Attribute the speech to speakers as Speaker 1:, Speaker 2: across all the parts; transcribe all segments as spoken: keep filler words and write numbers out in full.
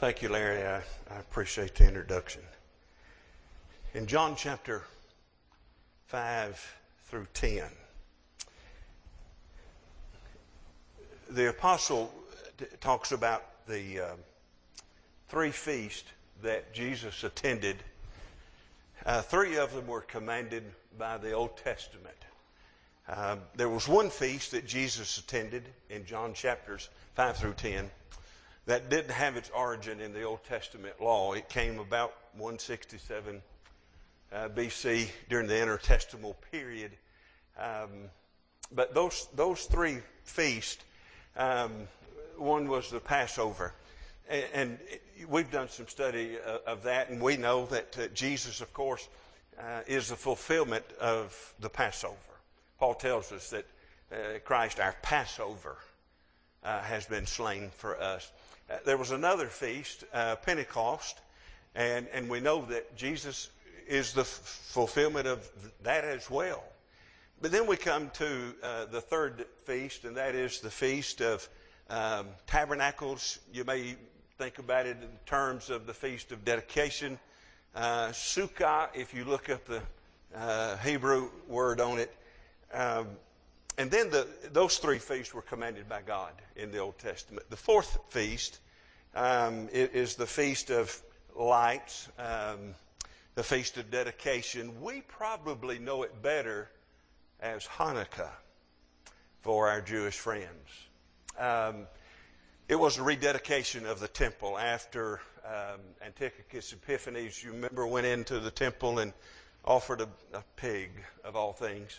Speaker 1: Thank you, Larry. I, I appreciate the introduction. In John chapter five through ten, the apostle t- talks about the uh, three feasts that Jesus attended. Uh, three of them were commanded by the Old Testament. Uh, there was one feast that Jesus attended in John chapters five through ten that didn't have its origin in the Old Testament law. It came about one sixty-seven uh, B C during the intertestamental period. Um, but those those three feasts, um, one was the Passover. And, and we've done some study of, of that, and we know that uh, Jesus, of course, uh, is the fulfillment of the Passover. Paul tells us that uh, Christ, our Passover, uh, has been slain for us. Uh, there was another feast, uh, Pentecost, and, and we know that Jesus is the f- fulfillment of that as well. But then we come to uh, the third feast, and that is the Feast of um, Tabernacles. You may think about it in terms of the Feast of Dedication. Uh, Sukkah, if you look up the uh, Hebrew word on it. Um, And then the, those three feasts were commanded by God in the Old Testament. The fourth feast um, is the Feast of Lights, um, the Feast of Dedication. We probably know it better as Hanukkah for our Jewish friends. Um, it was a rededication of the temple after um, Antiochus Epiphanes, you remember, went into the temple and offered a, a pig, of all things.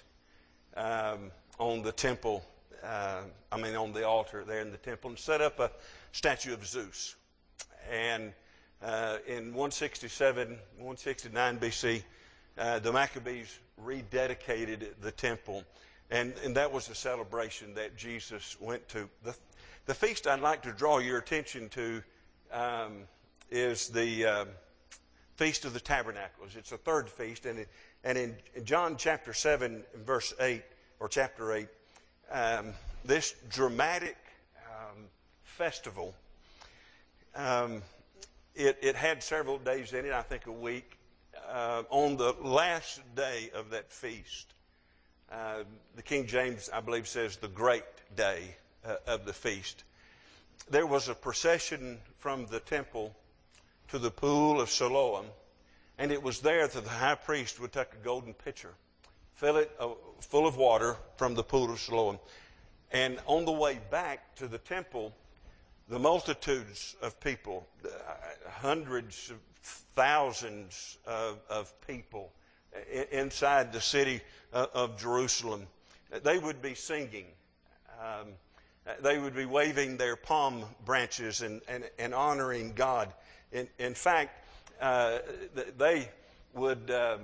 Speaker 1: Um, on the temple, uh, I mean on the altar there in the temple, and set up a statue of Zeus. And uh, in one sixty-seven, one sixty-nine B C, uh, the Maccabees rededicated the temple, and, and that was a celebration that Jesus went to. The, the feast I'd like to draw your attention to um, is the uh, Feast of the Tabernacles. It's a third feast, and, it, and in, in John chapter seven, verse eight, or chapter eight, um, this dramatic um, festival, um, it, it had several days in it, I think a week. Uh, on the last day of that feast, uh, the King James, I believe, says the great day uh, of the feast, there was a procession from the temple to the pool of Siloam, and it was there that the high priest would take a golden pitcher, fill it uh, full of water from the pool of Siloam. And on the way back to the temple, the multitudes of people, uh, hundreds of thousands of, of people I- inside the city uh, of Jerusalem, they would be singing. Um, they would be waving their palm branches and, and, and honoring God. In, in fact, uh, they would... Um,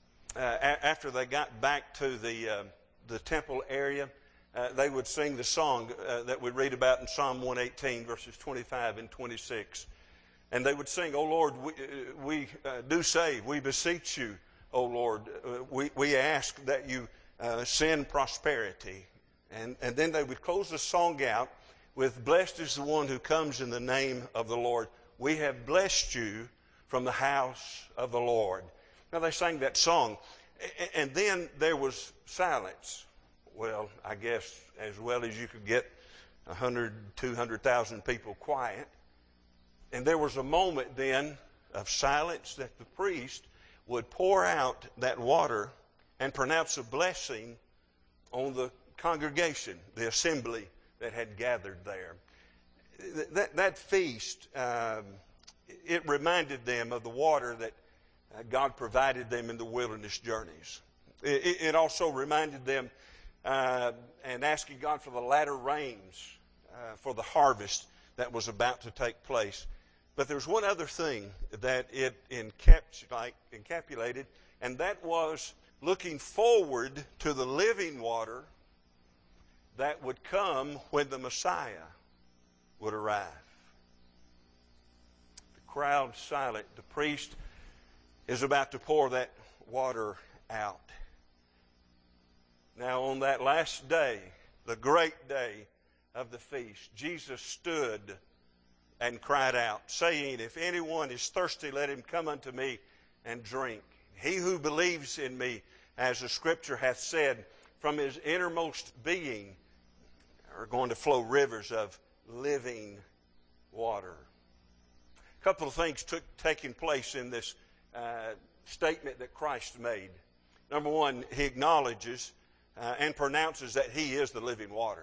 Speaker 1: Uh, after they got back to the uh, the temple area, uh, they would sing the song uh, that we read about in Psalm one eighteen, verses twenty-five and twenty-six. And they would sing, "O Lord, we, uh, we uh, do say, we beseech you, O Lord, uh, we, we ask that you uh, send prosperity." And, and then they would close the song out with, "Blessed is the one who comes in the name of the Lord. We have blessed you from the house of the Lord." Now, they sang that song, and then there was silence. Well, I guess as well as you could get one hundred, two hundred thousand people quiet. And there was a moment then of silence that the priest would pour out that water and pronounce a blessing on the congregation, the assembly that had gathered there. That, that feast, um, it reminded them of the water that God provided them in the wilderness journeys. It, it also reminded them uh, and asking God for the latter rains uh, for the harvest that was about to take place. But there's one other thing that it encapsulated, and that was looking forward to the living water that would come when the Messiah would arrive. The crowd's silent. The priest is about to pour that water out. Now, on that last day, the great day of the feast, Jesus stood and cried out, saying, If anyone is thirsty, let him come unto me and drink. He who believes in me, as the Scripture hath said, from his innermost being are going to flow rivers of living water. A couple of things took taking place in this uh, statement that Christ made. Number one, he acknowledges uh, and pronounces that he is the living water.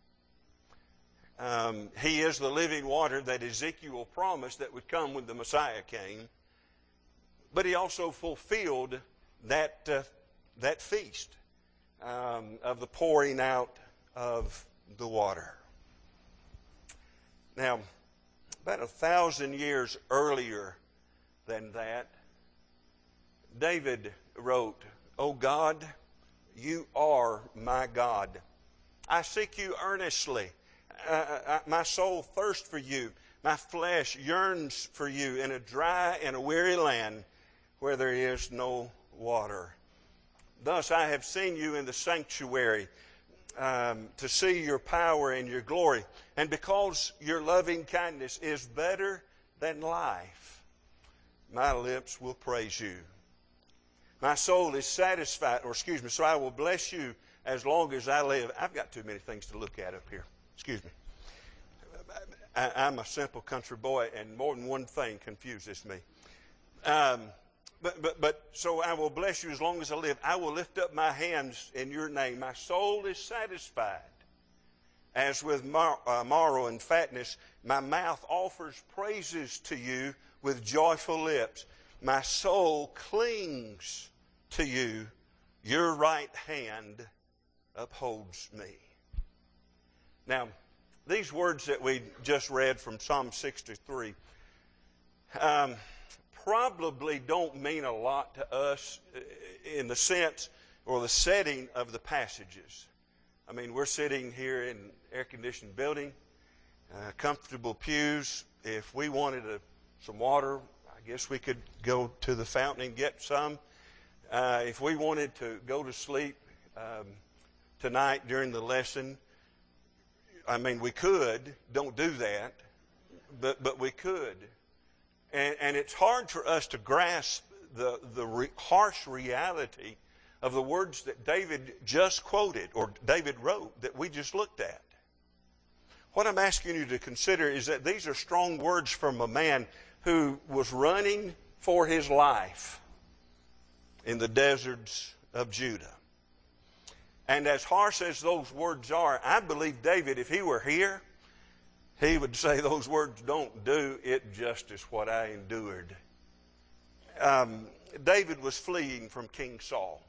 Speaker 1: Um, he is the living water that Ezekiel promised that would come when the Messiah came. But he also fulfilled that, uh, that feast um, of the pouring out of the water. Now, about a thousand years earlier than that, David wrote, O God, you are my God. I seek you earnestly. Uh, I, my soul thirsts for you. My flesh yearns for you in a dry and a weary land where there is no water. Thus I have seen you in the sanctuary um, to see your power and your glory. And because your loving kindness is better than life, my lips will praise you. My soul is satisfied, or excuse me, so I will bless you as long as I live. I've got too many things to look at up here. Excuse me. I, I'm a simple country boy, and more than one thing confuses me. Um, but, but, but, so I will bless you as long as I live. I will lift up my hands in your name. My soul is satisfied. As with mar- uh, marrow and fatness, my mouth offers praises to you with joyful lips. My soul clings to you. Your right hand upholds me. Now, these words that we just read from Psalm sixty-three um, probably don't mean a lot to us in the sense or the setting of the passages. I mean, we're sitting here in an air-conditioned building, uh, comfortable pews. If we wanted a, some water, I guess we could go to the fountain and get some. Uh, if we wanted to go to sleep um, tonight during the lesson, I mean, we could. Don't do that, but but we could. And, and it's hard for us to grasp the the re, harsh reality of the words that David just quoted, or David wrote, that we just looked at. What I'm asking you to consider is that these are strong words from a man who was running for his life in the deserts of Judah. And as harsh as those words are, I believe David, if he were here, he would say those words don't do it justice what I endured. Um, David was fleeing from King Saul.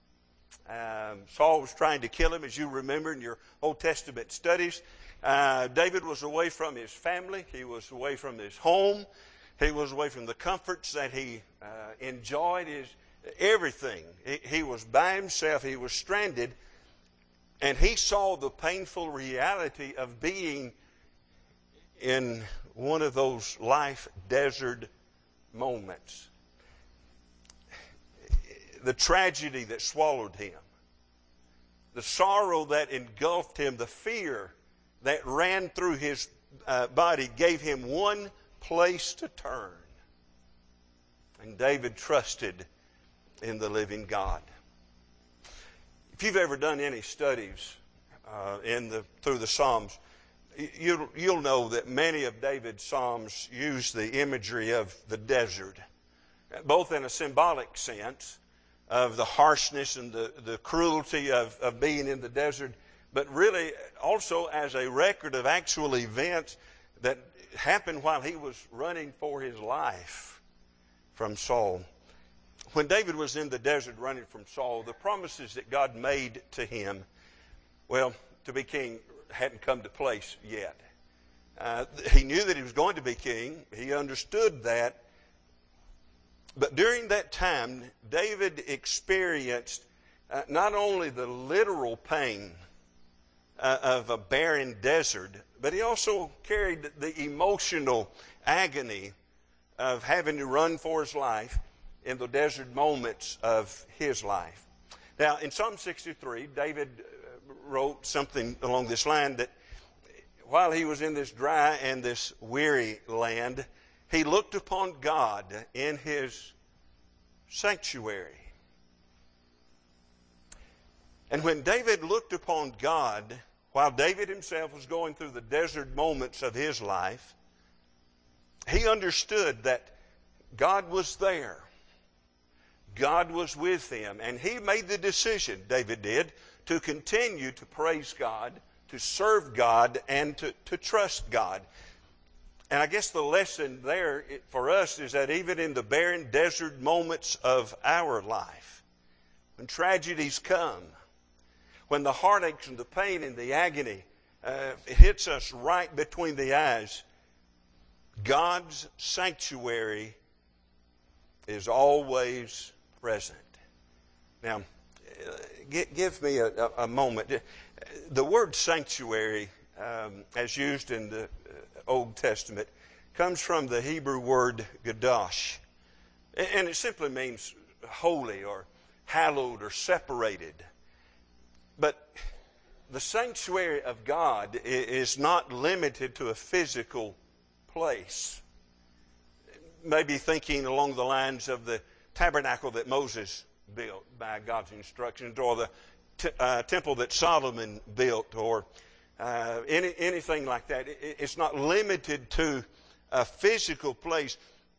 Speaker 1: Um, Saul was trying to kill him, as you remember in your Old Testament studies. Uh, David was away from his family. He was away from his home. He was away from the comforts that he uh, enjoyed, his everything. He, he was by himself. He was stranded. And he saw the painful reality of being in one of those life desert moments. The tragedy that swallowed him. The sorrow that engulfed him. The fear that ran through his uh, body gave him one place to turn. And David trusted in the living God. If you've ever done any studies uh, in the through the Psalms, you, you'll know that many of David's Psalms use the imagery of the desert, both in a symbolic sense of the harshness and the, the cruelty of, of being in the desert, but really also as a record of actual events that happened while he was running for his life from Saul. When David was in the desert running from Saul, the promises that God made to him, well, to be king, hadn't come to place yet. Uh, he knew that he was going to be king. He understood that. But during that time, David experienced uh, not only the literal pain uh, of a barren desert, but he also carried the emotional agony of having to run for his life in the desert moments of his life. Now, in Psalm sixty-three, David wrote something along this line that while he was in this dry and this weary land, he looked upon God in his sanctuary. And when David looked upon God, while David himself was going through the desert moments of his life, he understood that God was there. God was with him. And he made the decision, David did, to continue to praise God, to serve God, and to, to trust God. And I guess the lesson there for us is that even in the barren desert moments of our life, when tragedies come, when the heartaches and the pain and the agony uh, hits us right between the eyes, God's sanctuary is always present. Now, give me a, a moment. The word sanctuary, um, as used in the Old Testament, comes from the Hebrew word Kadosh. And it simply means holy or hallowed or separated. But the sanctuary of God is not limited to a physical place. Maybe thinking along the lines of the tabernacle that Moses built by God's instructions, or the t- uh, temple that Solomon built, or uh, any, anything like that. It, it's not limited to a physical place,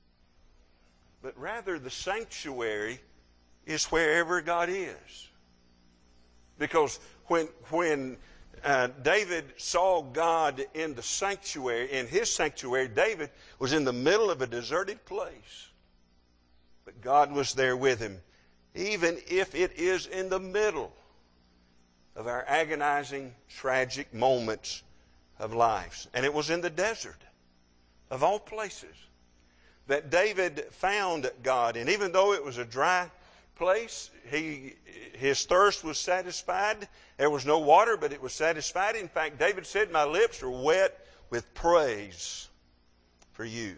Speaker 1: but rather the sanctuary is wherever God is. Because when when uh, David saw God in the sanctuary, in his sanctuary, David was in the middle of a deserted place. But God was there with him, even if it is in the middle of our agonizing, tragic moments of life. And it was in the desert, of all places, that David found God. And even though it was a dry place, he his thirst was satisfied. There was no water, but it was satisfied. In fact, David said, "My lips are wet with praise for you."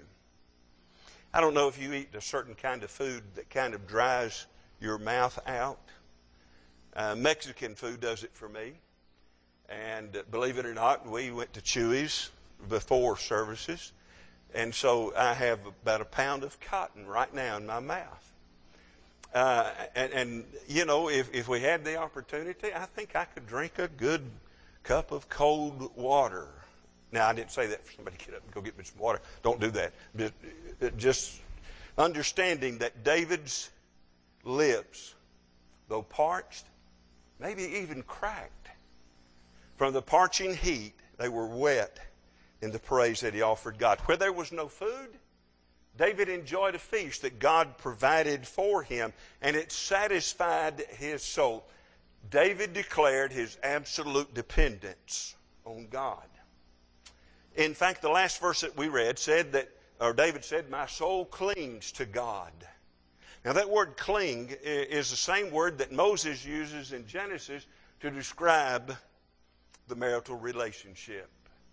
Speaker 1: I don't know if you eat a certain kind of food that kind of dries your mouth out. Uh, Mexican food does it for me. And uh, believe it or not, we went to Chuy's before services. And so I have about a pound of cotton right now in my mouth. Uh, and, and, you know, if, if we had the opportunity, I think I could drink a good cup of cold water. Now, I didn't say that for somebody to get up and go get me some water. Don't do that. Just, just understanding that David's lips, though parched, maybe even cracked, from the parching heat, they were wet in the praise that he offered God. Where there was no food, David enjoyed a feast that God provided for him, and it satisfied his soul. David declared his absolute dependence on God. In fact, the last verse that we read said that, or David said, "My soul clings to God." Now that word cling is the same word that Moses uses in Genesis to describe the marital relationship.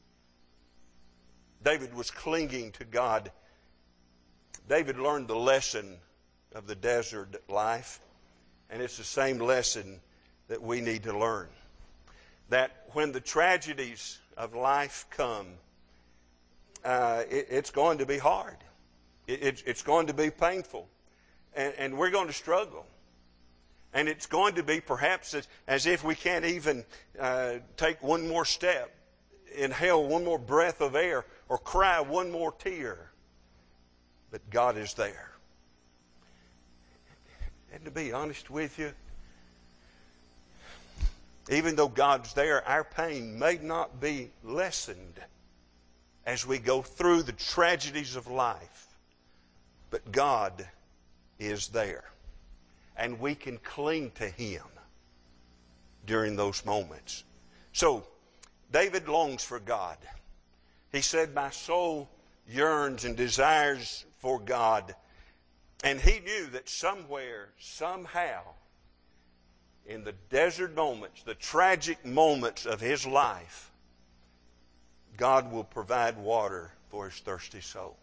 Speaker 1: David was clinging to God. David learned the lesson of the desert life, and it's the same lesson that we need to learn. That when the tragedies of life come, uh, it, it's going to be hard. It, it, it's going to be painful, and, and we're going to struggle. And it's going to be perhaps as, as if we can't even uh, take one more step, inhale one more breath of air, or cry one more tear. But God is there. And to be honest with you, even though God's there, our pain may not be lessened as we go through the tragedies of life. But God is there. And we can cling to Him during those moments. So, David longs for God. He said, "My soul yearns and desires for God." And he knew that somewhere, somehow, in the desert moments, the tragic moments of his life, God will provide water for his thirsty soul.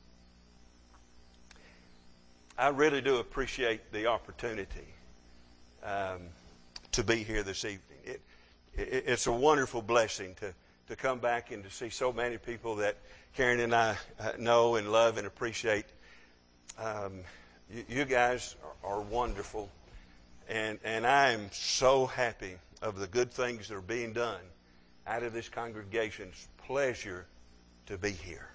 Speaker 1: I really do appreciate the opportunity um, to be here this evening. It, it, it's a wonderful blessing to, to come back and to see so many people that Karen and I uh, know and love and appreciate. Um, you, you guys are, are wonderful, and and I am so happy of the good things that are being done out of this congregation. It's a pleasure to be here.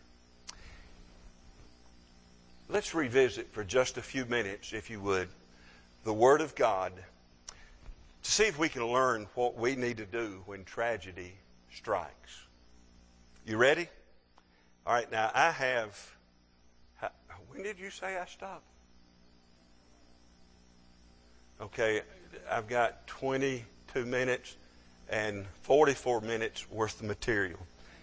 Speaker 1: Let's revisit for just a few minutes, if you would, the Word of God to see if we can learn what we need to do when tragedy strikes. You ready? All right, now I have... When did you say I stopped? Okay, I've got twenty-two minutes and forty-four minutes worth of material.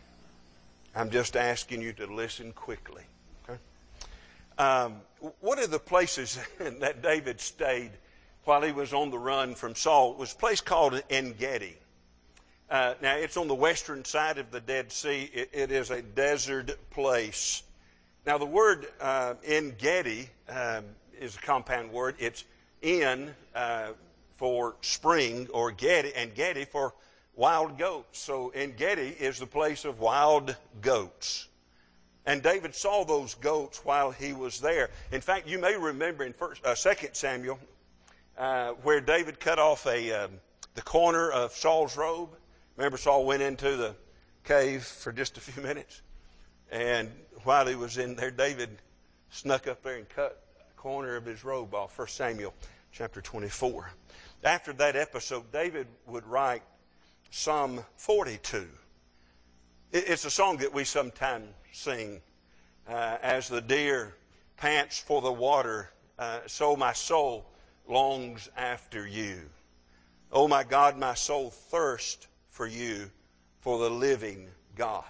Speaker 1: I'm just asking you to listen quickly. Okay? Um, one of the places that David stayed while he was on the run from Saul was a place called En-Gedi. Uh, now, it's on the western side of the Dead Sea. It, it is a desert place. Now, the word uh, En-Gedi um, is a compound word. It's En uh, for spring, or Gedi, and Gedi for wild goats. So En-Gedi is the place of wild goats. And David saw those goats while he was there. In fact, you may remember in first, uh, Second Samuel uh, where David cut off a um, the corner of Saul's robe. Remember, Saul went into the cave for just a few minutes. And while he was in there, David snuck up there and cut a corner of his robe off. First Samuel chapter twenty-four. After that episode, David would write Psalm forty-two. It's a song that we sometimes sing. Uh, as the deer pants for the water, uh, so my soul longs after you. Oh my God, my soul thirsts for you, for the living God.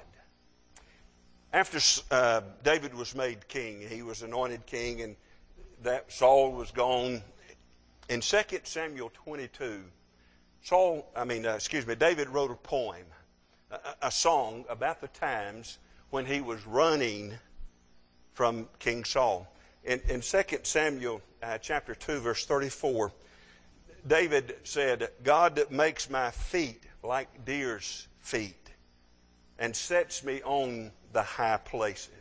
Speaker 1: After uh, David was made king, he was anointed king, and that Saul was gone. In Second Samuel twenty-two, Saul, I mean, uh, excuse me, David wrote a poem, a, a song about the times when he was running from King Saul. In, in Second Samuel uh, chapter two, verse thirty-four, David said, God makes my feet like deer's feet and sets me on the high places.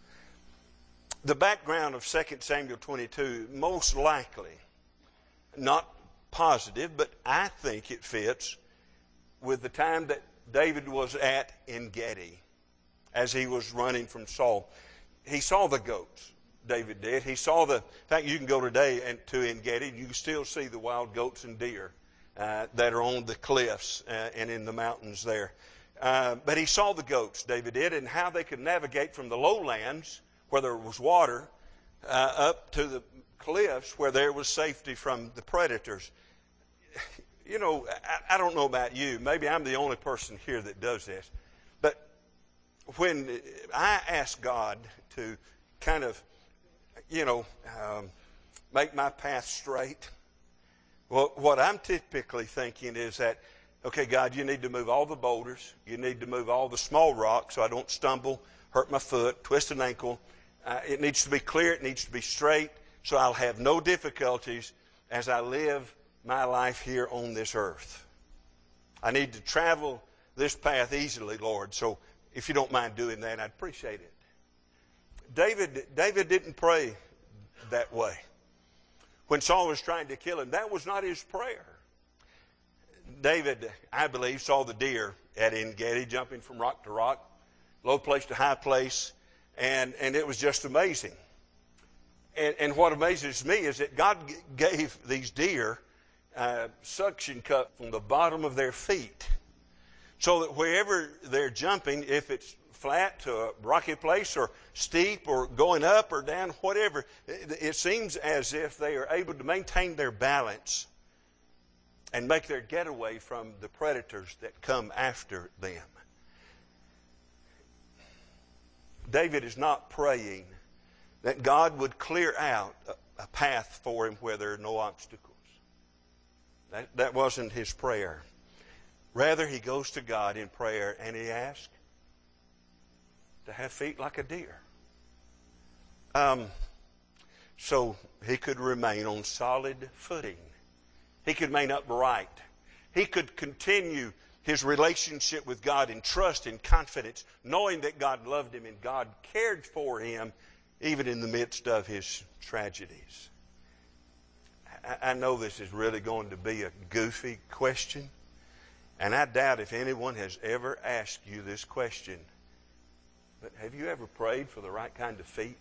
Speaker 1: The background of Second Samuel twenty-two, most likely, not positive, but I think it fits with the time that David was at En-Gedi as he was running from Saul. He saw the goats, David did. He saw the, in fact, you can go today and to En-Gedi, you can still see the wild goats and deer uh, that are on the cliffs uh, and in the mountains there. Uh, but he saw the goats, David did, and how they could navigate from the lowlands where there was water uh, up to the cliffs where there was safety from the predators. You know, I, I don't know about you. Maybe I'm the only person here that does this. But when I ask God to kind of, you know, um, make my path straight, well, what I'm typically thinking is that, okay, God, you need to move all the boulders. You need to move all the small rocks so I don't stumble, hurt my foot, twist an ankle. Uh, it needs to be clear. It needs to be straight so I'll have no difficulties as I live my life here on this earth. I need to travel this path easily, Lord. So if you don't mind doing that, I'd appreciate it. David, David didn't pray that way. When Saul was trying to kill him, that was not his prayer. David, I believe, saw the deer at En-Gedi jumping from rock to rock, low place to high place, and, and it was just amazing. And, and what amazes me is that God g- gave these deer uh, suction cup from the bottom of their feet so that wherever they're jumping, if it's flat to a rocky place or steep or going up or down, whatever, it, it seems as if they are able to maintain their balance and make their getaway from the predators that come after them. David is not praying that God would clear out a, a path for him where there are no obstacles. That, that wasn't his prayer. Rather, he goes to God in prayer and he asks to have feet like a deer. Um, so he could remain on solid footing. He could remain upright. He could continue his relationship with God in trust and confidence, knowing that God loved him and God cared for him even in the midst of his tragedies. I, I know this is really going to be a goofy question, and I doubt if anyone has ever asked you this question, but have you ever prayed for the right kind of feet?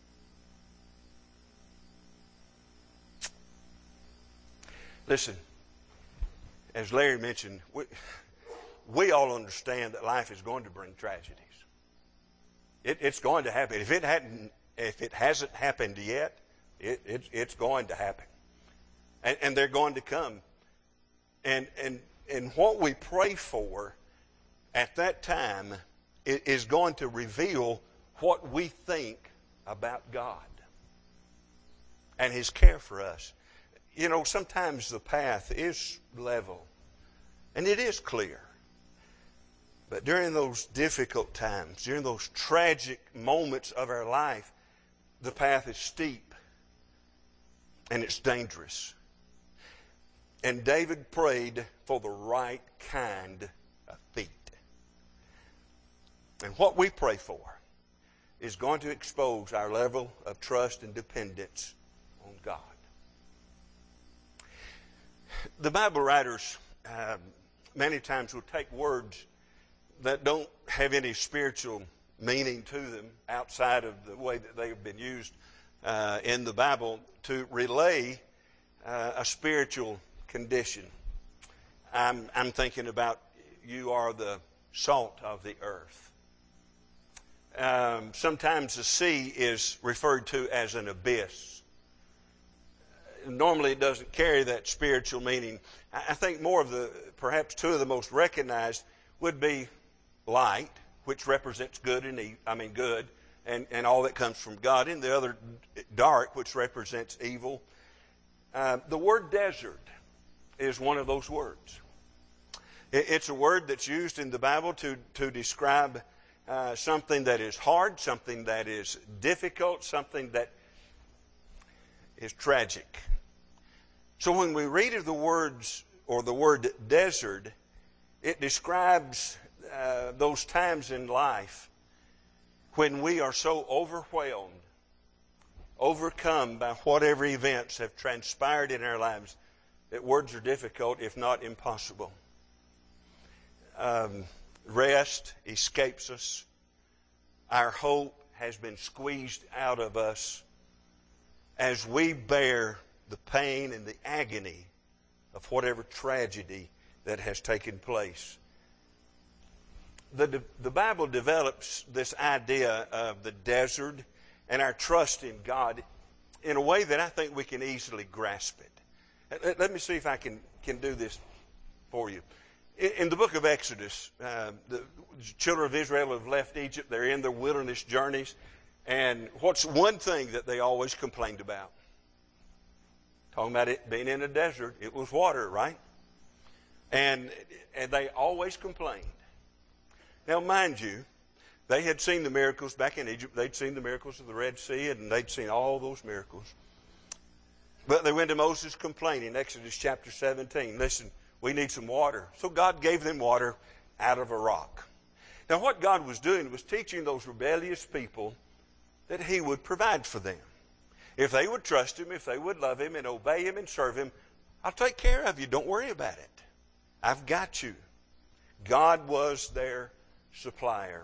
Speaker 1: Listen, as Larry mentioned, we, we all understand that life is going to bring tragedies. It, it's going to happen. If it hadn't, if it hasn't happened yet, it, it, it's going to happen, and, and they're going to come. And and and what we pray for at that time is going to reveal what we think about God and his care for us. You know, sometimes the path is level and it is clear. But during those difficult times, during those tragic moments of our life, the path is steep and it's dangerous. And David prayed for the right kind of feet. And what we pray for is going to expose our level of trust and dependence on God. The Bible writers uh, many times will take words that don't have any spiritual meaning to them outside of the way that they have been used uh, in the Bible to relay uh, a spiritual condition. I'm, I'm thinking about you are the salt of the earth. Um, sometimes the sea is referred to as an abyss. Normally it doesn't carry that spiritual meaning. I think more of the, perhaps two of the most recognized would be light, which represents good and evil, I mean good, and, and all that comes from God, and the other dark, which represents evil. Uh, the word desert is one of those words. It, it's a word that's used in the Bible to, to describe uh, something that is hard, something that is difficult, something that is tragic. So when we read of the words or the word desert, it describes uh, those times in life when we are so overwhelmed, overcome by whatever events have transpired in our lives that words are difficult, if not impossible. Um, rest escapes us. Our hope has been squeezed out of us as we bear the pain and the agony of whatever tragedy that has taken place. The, the Bible develops this idea of the desert and our trust in God in a way that I think we can easily grasp it. Let, let me see if I can, can do this for you. In, in the book of Exodus, uh, the children of Israel have left Egypt. They're in their wilderness journeys. And what's one thing that they always complained about? Talking about it being in a desert, it was water, right? And, and they always complained. Now, mind you, they had seen the miracles back in Egypt. They'd seen the miracles of the Red Sea, and they'd seen all those miracles. But they went to Moses complaining, Exodus chapter seventeen. Listen, we need some water. So God gave them water out of a rock. Now, what God was doing was teaching those rebellious people that he would provide for them. If they would trust him, if they would love him and obey him and serve him, I'll take care of you. Don't worry about it. I've got you. God was their supplier.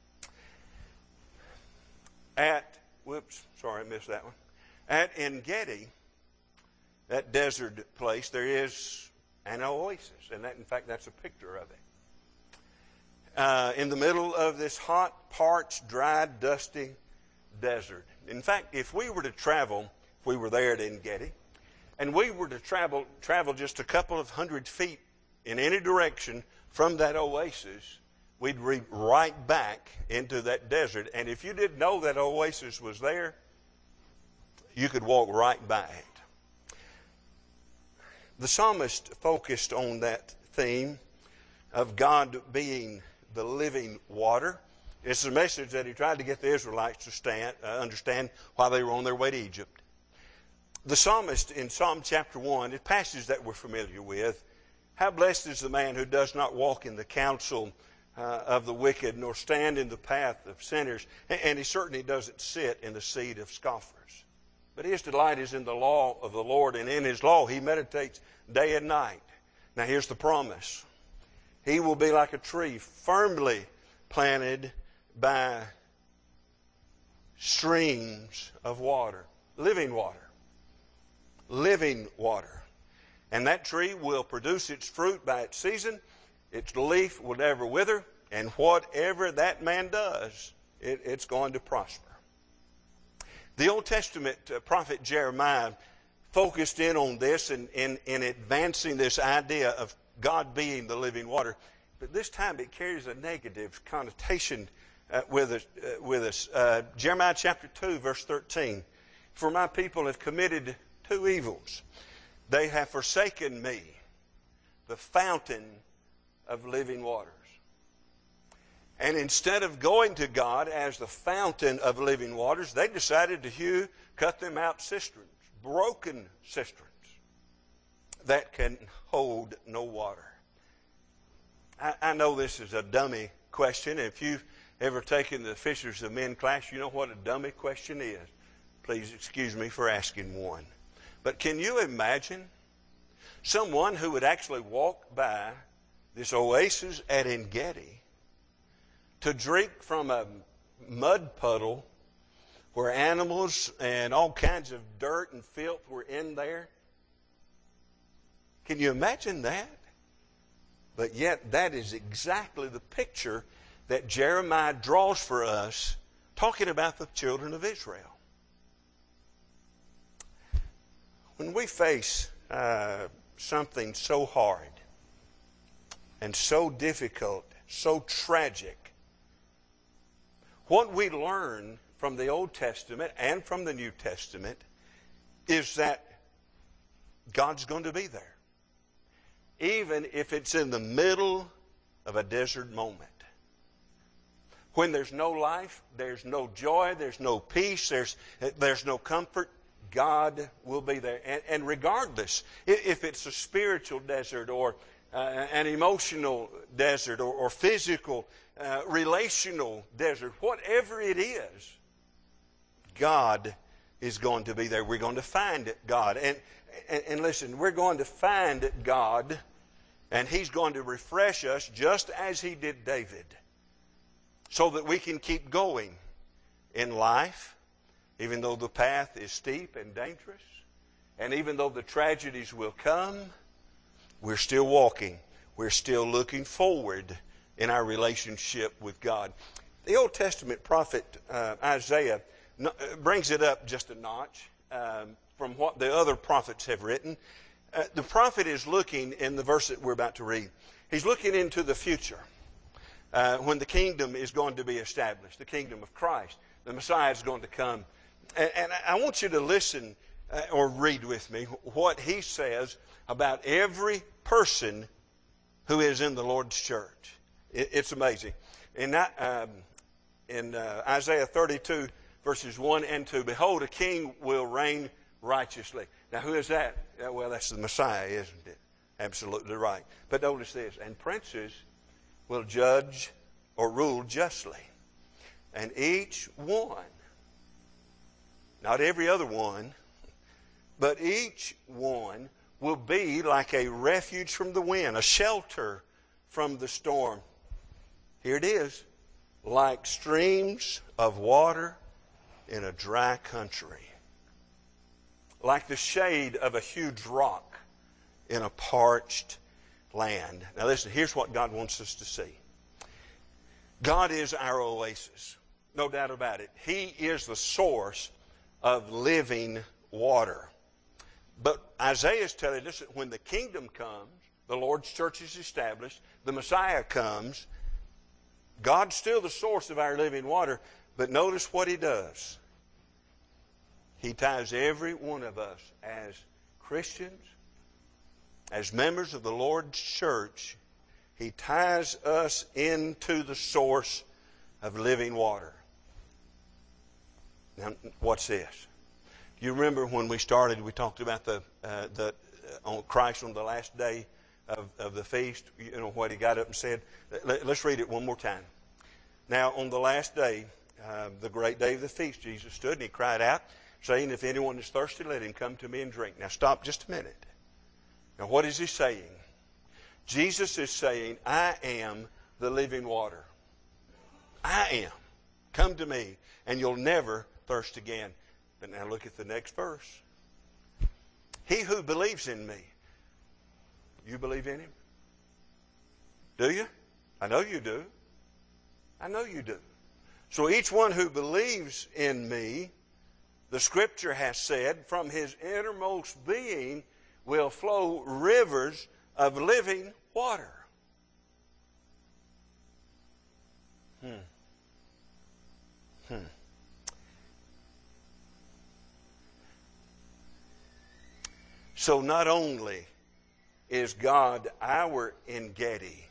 Speaker 1: At, whoops, sorry, I missed that one. At En-Gedi, that desert place, there is an oasis. And that, in fact, that's a picture of it. Uh, in the middle of this hot, parched, dry, dusty desert. In fact, if we were to travel, if we were there at En-Gedi, and we were to travel travel just a couple of hundred feet in any direction from that oasis, we'd be right back into that desert. And if you didn't know that oasis was there, you could walk right by it. The psalmist focused on that theme of God being the living water. It's a message that he tried to get the Israelites to stand, uh, understand while they were on their way to Egypt. The psalmist in Psalm chapter one, a passage that we're familiar with, How blessed is the man who does not walk in the counsel uh, of the wicked, nor stand in the path of sinners. And, and he certainly doesn't sit in the seat of scoffers. But his delight is in the law of the Lord, and in his law he meditates day and night. Now here's the promise. He will be like a tree firmly planted by streams of water, living water, living water. And that tree will produce its fruit by its season. Its leaf will never wither. And whatever that man does, it, it's going to prosper. The Old Testament uh, prophet Jeremiah focused in on this and in, in advancing this idea of God being the living water. But this time it carries a negative connotation uh, with us. Uh, with us. Uh, Jeremiah chapter two, verse thirteen. For my people have committed two evils. They have forsaken me, the fountain of living waters. And instead of going to God as the fountain of living waters, they decided to hew, cut them out cisterns, broken cisterns that can hold no water. I, I know this is a dummy question. If you've ever taken the Fishers of Men class, you know what a dummy question is. Please excuse me for asking one. But can you imagine someone who would actually walk by this oasis at En-Gedi to drink from a mud puddle where animals and all kinds of dirt and filth were in there? Can you imagine that? But yet that is exactly the picture that Jeremiah draws for us, talking about the children of Israel. When we face uh, something so hard and so difficult, so tragic, what we learn from the Old Testament and from the New Testament is that God's going to be there, even if it's in the middle of a desert moment. When there's no life, there's no joy, there's no peace, there's, there's no comfort, God will be there. And, and regardless, if it's a spiritual desert or uh, an emotional desert or, or physical, uh, relational desert, whatever it is, God is going to be there. We're going to find God. And, and, and listen, we're going to find God, and He's going to refresh us just as He did David, so that we can keep going in life, even though the path is steep and dangerous, and even though the tragedies will come, we're still walking. We're still looking forward in our relationship with God. The Old Testament prophet uh, Isaiah brings it up just a notch um, from what the other prophets have written. Uh, the prophet is looking, in the verse that we're about to read, he's looking into the future. Uh, when the kingdom is going to be established, the kingdom of Christ. The Messiah is going to come. And, and I want you to listen uh, or read with me what he says about every person who is in the Lord's church. It, it's amazing. In, that, um, in uh, Isaiah thirty-two, verses one and two, behold, a king will reign righteously. Now, who is that? Uh, well, that's the Messiah, isn't it? Absolutely right. But notice this, and princes will judge or rule justly. And each one, not every other one, but each one will be like a refuge from the wind, a shelter from the storm. Here it is, like streams of water in a dry country, like the shade of a huge rock in a parched land. Now listen, here's what God wants us to see. God is our oasis, no doubt about it. He is the source of living water. But Isaiah is telling us that when the kingdom comes, the Lord's church is established, the Messiah comes, God's still the source of our living water, but notice what He does. He ties every one of us as Christians, as members of the Lord's church, He ties us into the source of living water. Now, what's this? You remember when we started, we talked about the, uh, the uh, on Christ on the last day of, of the feast, you know what he got up and said? Let, let's read it one more time. Now, on the last day, uh, the great day of the feast, Jesus stood and he cried out, saying, if anyone is thirsty, let him come to me and drink. Now, stop just a minute. Now, what is he saying? Jesus is saying, I am the living water. I am. Come to me, and you'll never thirst again. But now look at the next verse. He who believes in me. You believe in him? Do you? I know you do. I know you do. So each one who believes in me, the Scripture has said, from his innermost being will flow rivers of living water. Hmm. Hmm. So not only is God our Engedi,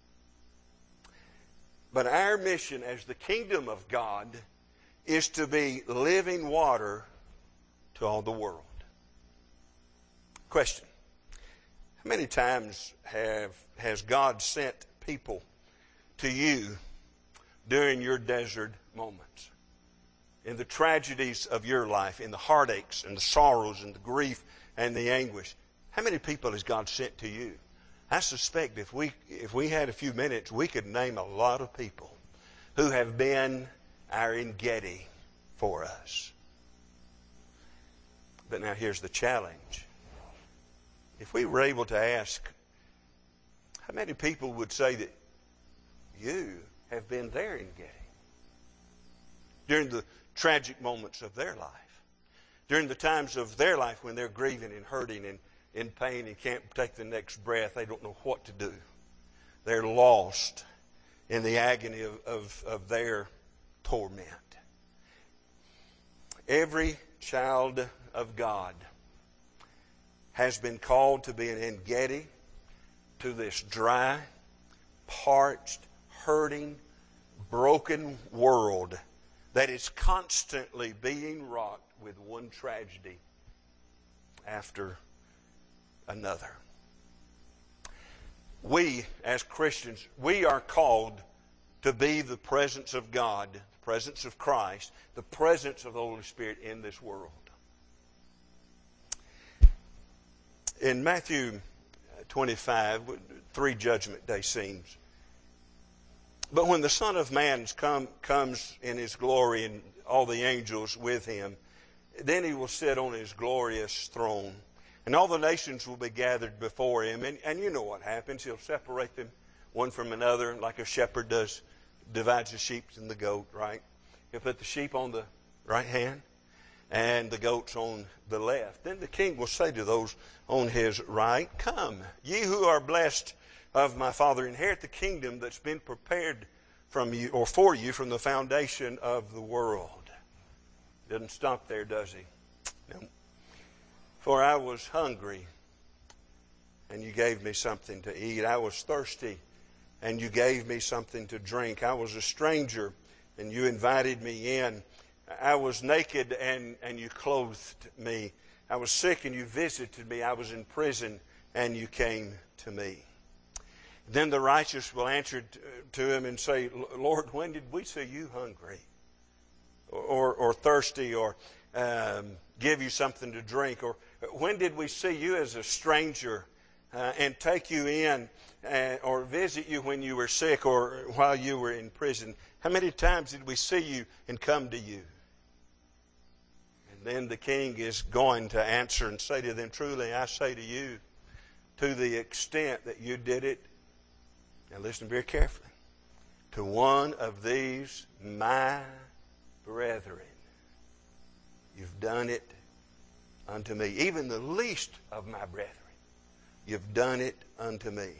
Speaker 1: but our mission as the kingdom of God is to be living water to all the world. Question. How many times have has God sent people to you during your desert moments? In the tragedies of your life, in the heartaches and the sorrows and the grief and the anguish. How many people has God sent to you? I suspect if we if we had a few minutes, we could name a lot of people who have been our Engedi for us. But now here's the challenge. If we were able to ask, how many people would say that you have been their Engedi during the tragic moments of their life, during the times of their life when they're grieving and hurting and in pain and can't take the next breath, they don't know what to do. They're lost in the agony of, of, of their torment. Every child of God has been called to be an Engedi to this dry, parched, hurting, broken world that is constantly being rocked with one tragedy after another. We, as Christians, we are called to be the presence of God, the presence of Christ, the presence of the Holy Spirit in this world. In Matthew twenty-five, three judgment day scenes. But when the Son of Man come, comes in His glory and all the angels with Him, then He will sit on His glorious throne. And all the nations will be gathered before Him. And, and you know what happens. He'll separate them one from another like a shepherd does, divides the sheep and the goat, right? He'll put the sheep on the right hand and the goats on the left. Then the King will say to those on His right, come, ye who are blessed of my Father, inherit the kingdom that's been prepared from you or for you from the foundation of the world. Doesn't stop there, does He? No. For I was hungry, and you gave me something to eat. I was thirsty, and you gave me something to drink. I was a stranger, and you invited me in. I was naked, and, and you clothed me. I was sick, and you visited me. I was in prison, and you came to me. Then the righteous will answer to Him and say, Lord, when did we see you hungry or, or, or thirsty or um, give you something to drink? Or when did we see you as a stranger uh, and take you in uh, or visit you when you were sick or while you were in prison? How many times did we see you and come to you? And then the King is going to answer and say to them, truly I say to you, to the extent that you did it, now listen very carefully, to one of these my brethren, you've done it unto me. Even the least of my brethren, you've done it unto me.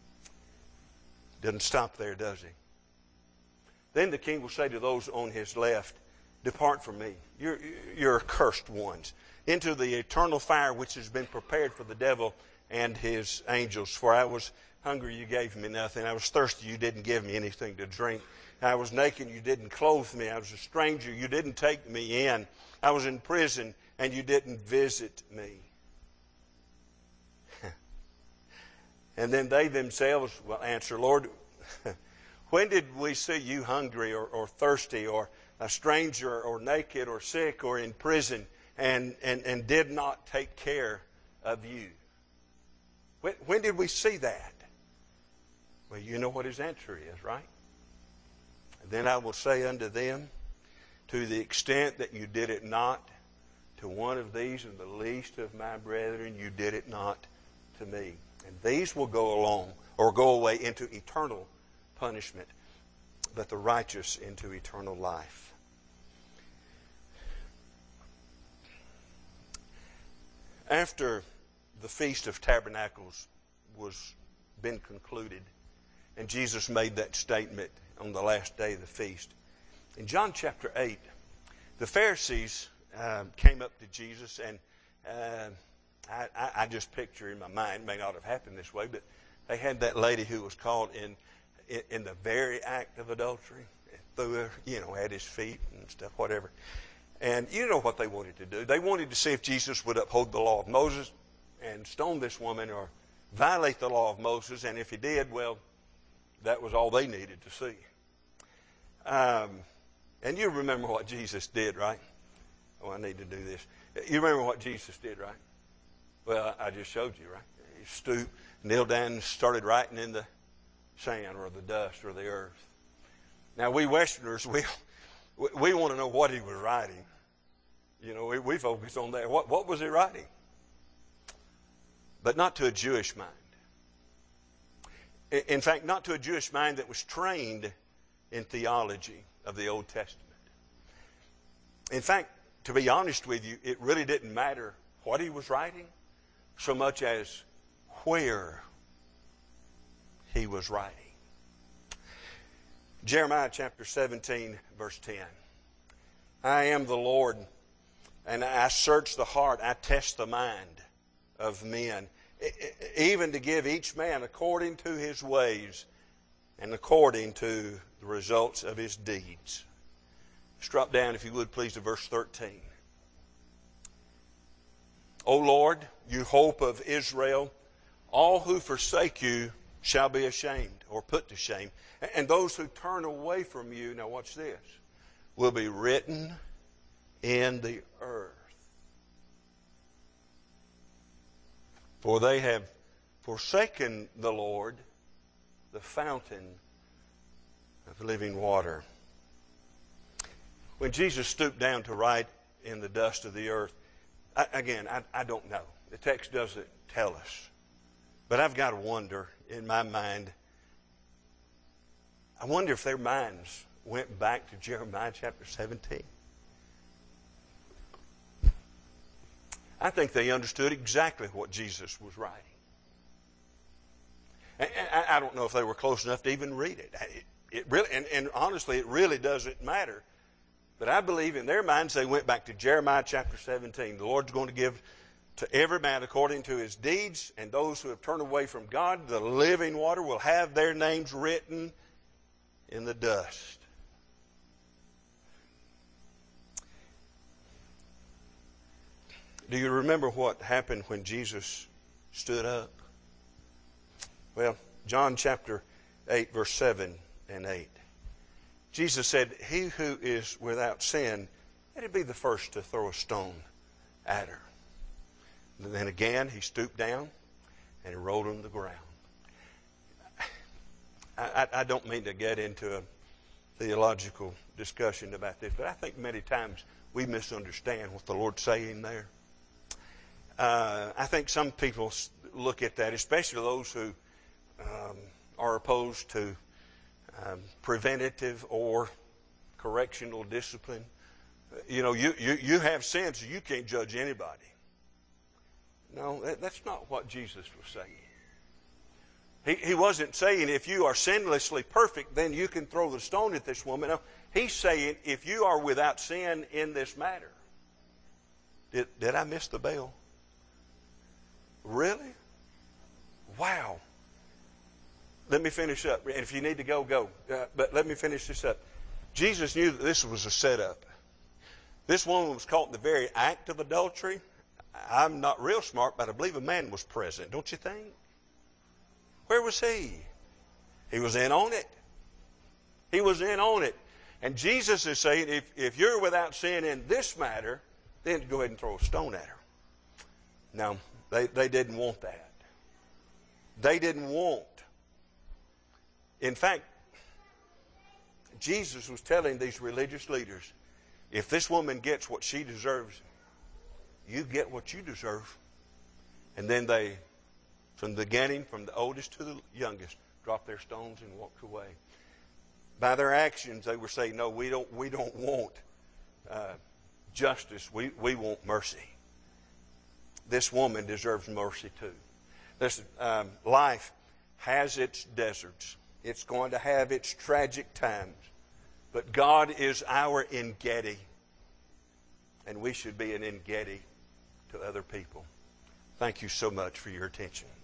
Speaker 1: Doesn't stop there, does He? Then the King will say to those on His left, depart from me, you're, you're accursed ones, into the eternal fire which has been prepared for the devil and his angels. For I was hungry, you gave me nothing. I was thirsty, you didn't give me anything to drink. I was naked, you didn't clothe me. I was a stranger, you didn't take me in. I was in prison, and you didn't visit me. And then they themselves will answer, Lord, when did we see you hungry or, or thirsty or a stranger or naked or sick or in prison and, and, and did not take care of you? When, when did we see that? Well, you know what his answer is, right? And then I will say unto them, to the extent that you did it not to one of these and the least of my brethren, you did it not to me. And these will go along or go away into eternal punishment, but the righteous into eternal life. After the Feast of Tabernacles was been concluded, and Jesus made that statement on the last day of the feast, in John chapter eight, the Pharisees uh, came up to Jesus, and uh, I, I, I just picture in my mind, it may not have happened this way, but they had that lady who was caught in, in, in the very act of adultery, threw her, you know, at his feet and stuff, whatever. And you know what they wanted to do. They wanted to see if Jesus would uphold the law of Moses and stone this woman or violate the law of Moses. And if he did, well, that was all they needed to see. Um, and you remember what Jesus did, right? Oh, I need to do this. You remember what Jesus did, right? Well, I just showed you, right? He stooped, kneeled down, and started writing in the sand or the dust or the earth. Now, we Westerners, we we want to know what he was writing. You know, we, we focus on that. What, what was he writing? But not to a Jewish mind. In fact, not to a Jewish mind that was trained in theology of the Old Testament. In fact, to be honest with you, it really didn't matter what he was writing so much as where he was writing. Jeremiah chapter seventeen, verse ten. I am the Lord, and I search the heart, I test the mind of men, even to give each man according to his ways and according to the results of his deeds. Let's drop down, if you would, please, to verse thirteen. O Lord, you hope of Israel, all who forsake you shall be ashamed or put to shame. And those who turn away from you, now watch this, will be written in the earth. For they have forsaken the Lord, the fountain of living water. When Jesus stooped down to write in the dust of the earth, I, again, I, I don't know. The text doesn't tell us. But I've got to wonder in my mind, I wonder if their minds went back to Jeremiah chapter seventeen. I think they understood exactly what Jesus was writing. And I don't know if they were close enough to even read it. It, it really, and, and honestly, it really doesn't matter. But I believe in their minds they went back to Jeremiah chapter seventeen. The Lord's going to give to every man according to his deeds, and those who have turned away from God, the living water, will have their names written in the dust. Do you remember what happened when Jesus stood up? Well, John chapter eight, verse seven and eight. Jesus said, he who is without sin, let it be the first to throw a stone at her. And then again, he stooped down and he rolled on the ground. I, I, I don't mean to get into a theological discussion about this, but I think many times we misunderstand what the Lord's saying there. Uh, I think some people look at that, especially those who um, are opposed to um, preventative or correctional discipline. You know, you, you, you have sin, so you can't judge anybody. No, that, that's not what Jesus was saying. He, he wasn't saying if you are sinlessly perfect, then you can throw the stone at this woman. No, he's saying if you are without sin in this matter. Did, did I miss the bell? Really? Wow. Let me finish up. And if you need to go, go. Uh, but let me finish this up. Jesus knew that this was a setup. This woman was caught in the very act of adultery. I'm not real smart, but I believe a man was present, don't you think? Where was he? He was in on it. He was in on it. And Jesus is saying, if, if you're without sin in this matter, then go ahead and throw a stone at her. No, they, they didn't want that. They didn't want. In fact, Jesus was telling these religious leaders, if this woman gets what she deserves, you get what you deserve. And then they, from the beginning, from the oldest to the youngest, dropped their stones and walked away. By their actions, they were saying, no, we don't, we don't want uh, justice. We, we want mercy. This woman deserves mercy too. This um, life has its deserts. It's going to have its tragic times. But God is our En-Gedi. And we should be an En-Gedi to other people. Thank you so much for your attention.